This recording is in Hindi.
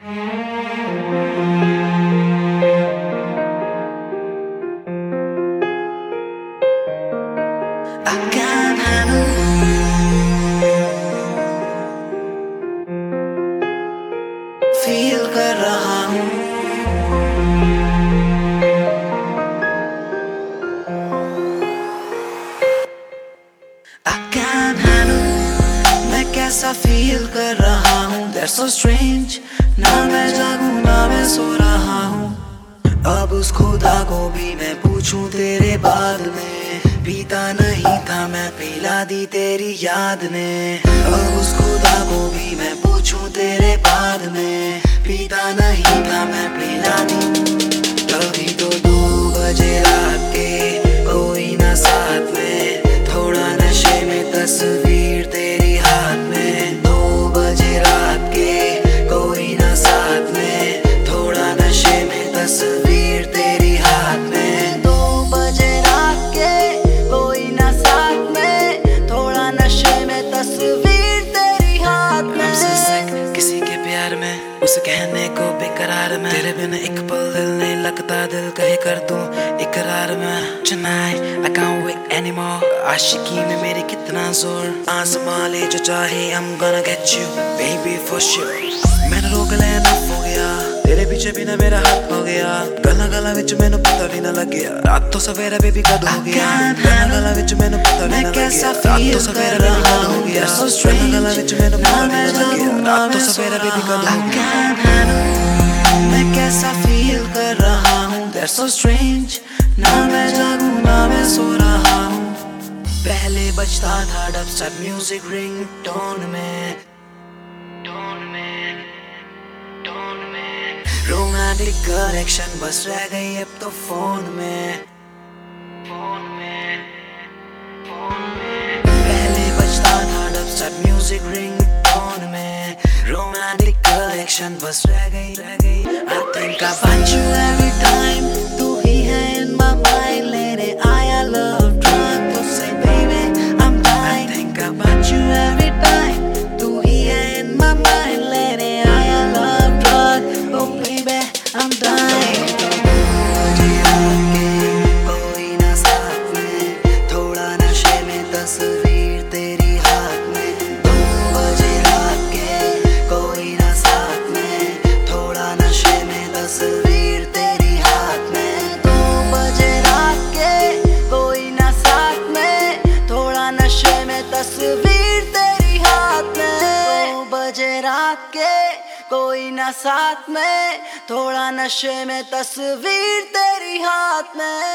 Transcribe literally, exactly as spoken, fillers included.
I can't handle फील कर रहा हूँ I can't handle मैं कैसा फील कर रहा हूँ That's so strange ना मैं जागूं ना मैं सो रहा हूँ अब उस खुदा को भी मैं पूछूं तेरे बाद में पीता नहीं था मैं पिला दी तेरी याद ने अब उस खुदा को भी मैं पूछूं तेरे बाद में पीता नहीं था मैं पिला दी कभी तो दो बजे रात के कोई ना साथ में थोड़ा नशे में तस्वीर तेरी हाथ में दो बजे रात के कोई ना साथ में थोड़ा नशे में तस्वीर तेरी हाथ में दो बजे रात के कोई ना साथ में थोड़ा नशे में तस्वीर तेरी हाथ में I'm so sick किसी के प्यार में उसे कहने को बेकरार में तेरे बिना एक पल दिल नहीं लगता दिल कहे कर दूं इकरार में Tonight I can't wait anymore आशिकी में मेरी कितना जोर आसमां ले जो चाहे I'm gonna get you baby for sure मैंने रोक लिया enough हो गया तेरे पीछे भी ना मेरा हाथ हो गया गला गला विच मैनू पता भी ना लग्या रात तो सवेरा बेबी कद हो गया गला गला विच मैनू पता भी ना लग्या रात तो सवेरा बेबी कद हो गया गला गला विच मैनू पता भी ना लग्या रात तो सवेरा बेबी कद हो गया मैं कैसा फील कर रहा हूँ That's so strange ना मैं जागूं ना मैं सो रहा हूँ पहले बजता था डबस्टेप म्यूजिक रिंगटोन में टोन में टोन में रोमांटिक कनेक्शन बस रह गई अब तो फोन में फोन में फोन में पहले बजता था डबस्टेप म्यूजिक रिंगटोन में रोमांटिक कनेक्शन बस रह गई रह गई I think about you every time तू ही है in my mind लेने आया love drug तुझसे baby I'm dying I think about you every time तू ही है in my mind लेने आया love drug oh baby I'm dying मुझे आके कोई ना साथ में थोड़ा नशे में तस्वीर तेरी हाथ में दो बजे रात के कोई ना साथ में थोड़ा नशे में तस्वीर तेरी हाथ में दो बजे रात के कोई ना साथ में थोड़ा नशे में तस्वीर तेरी हाथ में दो बजे रात के कोई ना साथ में थोड़ा नशे में तस्वीर तेरी हाथ में